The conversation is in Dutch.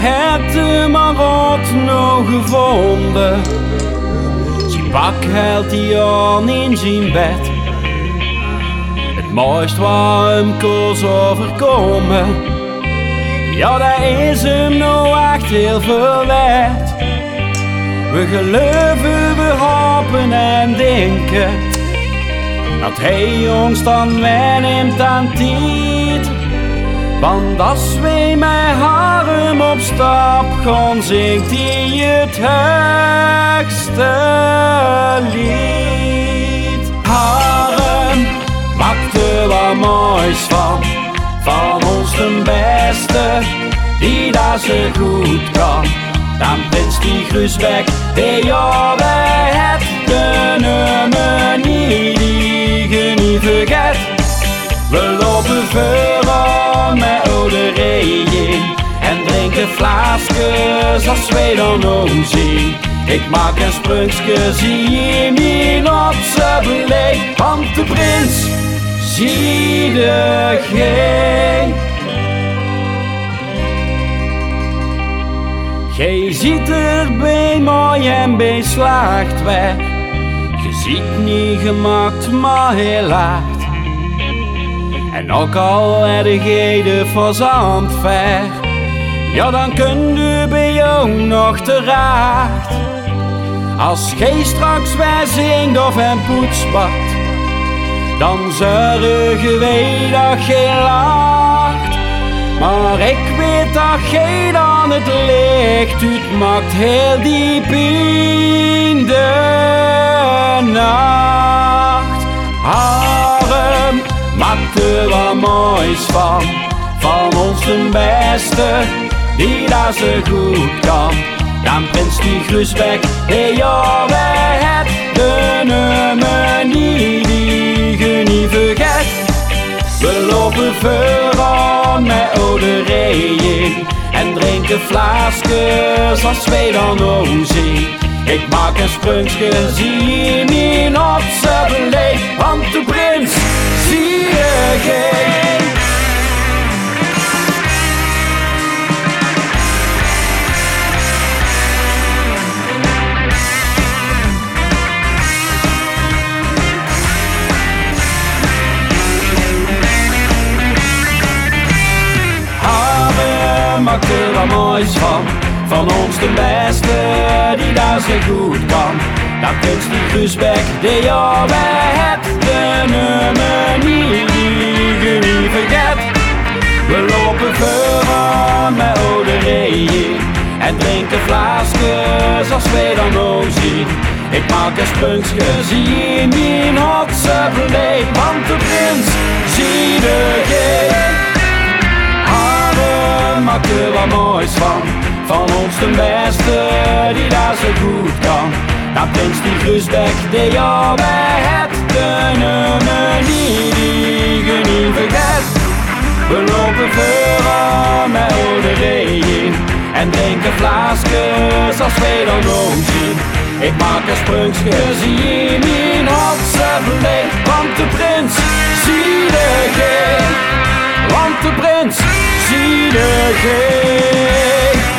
hebt hem maar rot nog gevonden. Zijn pak hield hij aan in zijn bed. Het mooist wat hem kon overkomen. Ja, dat is hem nou echt heel veel waard. We geloven, we hopen en denken dat hij ons dan meeneemt aan tijd. Want als wij met hem op stap gaan, zingt hij het hoogste lied. Harem maakt er wat moois van ons de beste, die daar zo goed kan. Dan prins die Grusbeck, die jou bij het de nummer niet, die je niet vergeet. We lopen vooral met oude rijen en drinken flasjes als wij dan ook zien. Ik maak een sprungske, zie je me not zo blij, want de prins zie de geen. Gij ziet er bij mooi en bij slaagt weg. Je ziet niet gemaakt, maar heel lacht. En ook al heb je de verzand ver, ja dan kunt u bij jou nog terecht. Als gij straks weer zingt of een poets bakt, dan zorgen wij dat gij lacht. Maar ik weet dat gij dan het licht uitmaakt heel diep in de nacht. Harem maakt er wat moois van ons de beste, die daar zo goed kan. Dan prins die Grusbeck, die jou bij het de nummer niet, die je niet vergeet. We lopen vooraan met oude rijen en drinken flasjes als wij dan ook zien. Ik maak een sprungske, zie me not zo blij, want de prins zie je geen. Maakt er wat moois van ons de beste, die daar zo goed kan. Dat prins die Grusbeck, die jou bij het de nummer niet, die je niet vergeet. We lopen vooraan met oude rijen en drinken flasjes als wij dan ook zien. Ik maak een sprungske, zie me not zo blij, want de prins zie de geen. Maakt er wat moois van ons de beste, die daar zo goed kan. Dat prins die Grusbeck, die jou bij het de nummer niet, die je niet vergeet. We lopen vooraan met oude rijen en drinken flasjes als wij dan ook zien. Ik maak een sprungske, zie me not zo blij, want de prins zie de geen. Want de prins zie de geen.